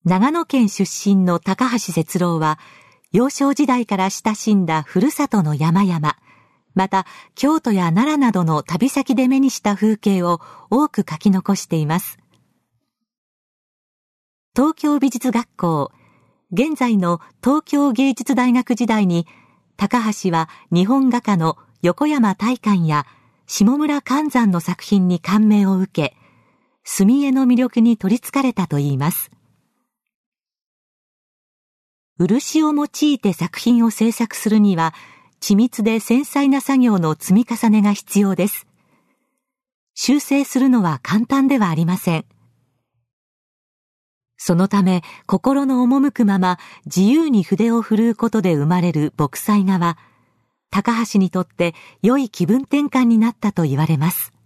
長野県出身の高橋節郎は、幼少時代から親しんだふるさとの山々、また京都や奈良などの旅先で目にした風景を多く書き残しています。東京美術学校、現在の東京芸術大学時代に、高橋は日本画家の横山大観や下村寛山の作品に感銘を受け、墨絵の魅力に取りつかれたといいます。漆を用いて作品を制作するには、緻密で繊細な作業の積み重ねが必要です。修正するのは簡単ではありません。そのため、心の赴くまま自由に筆を振るうことで生まれる墨彩画は、高橋にとって良い気分転換になったと言われます。